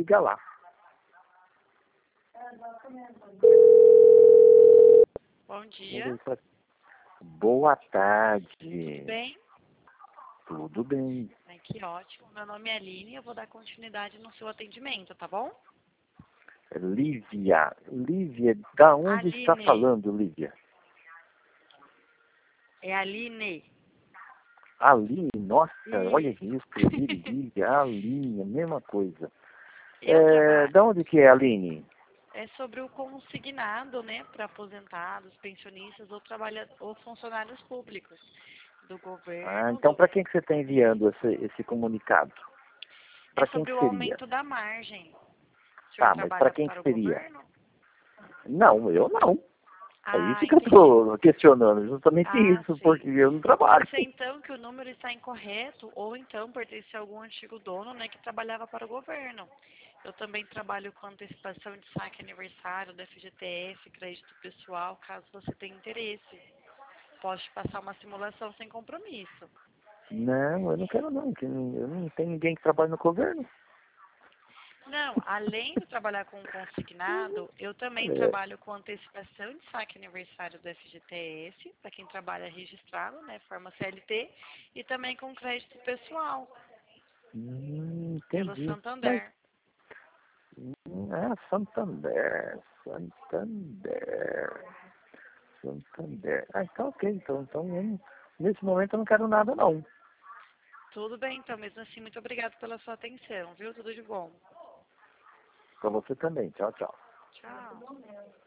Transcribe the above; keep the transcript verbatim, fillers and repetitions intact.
liga lá. Bom dia. Boa tarde. Tudo bem? Tudo bem. Ai, que ótimo. Meu nome é Aline e eu vou dar continuidade no seu atendimento, tá bom? Lívia. Lívia, da onde Aline. está falando, Lívia? É Aline. Aline, nossa, Isso. olha aqui, eu escrevi Lívia, Aline, a mesma coisa. Eu É, trabalho. da onde que é, Aline? É sobre o consignado, né, para aposentados, pensionistas ou, trabalha... ou funcionários públicos do governo. Ah, então do... para quem que você está enviando esse, esse comunicado? É Para quem sobre que o seria? aumento da margem. O senhor Tá, mas para trabalha quem que para o seria? governo? Não, eu não. É isso Ah, que eu entendi. estou questionando, justamente Ah, isso, sim. porque eu não trabalho. Pode ser então que o número está incorreto ou então pertence a algum antigo dono, né, que trabalhava para o governo. Eu também trabalho com antecipação de saque aniversário da F G T S, crédito pessoal, caso você tenha interesse. Posso te passar uma simulação sem compromisso. Não, eu não quero não, que não- eu não tenho ninguém que trabalhe no governo. Não, além de trabalhar com consignado, eu também É, trabalho com antecipação de saque aniversário do F G T S, para quem trabalha registrado, né, forma C L T, e também com crédito pessoal, hum, pelo entendi. Mas, Santander. hum, ah, Santander, Santander, Santander. Ah, então ok, então, então eu não- nesse momento eu não quero nada não. Tudo bem, então, mesmo assim, muito obrigado pela sua atenção, viu? Tudo de bom. Para você também, tchau, tchau. Tchau.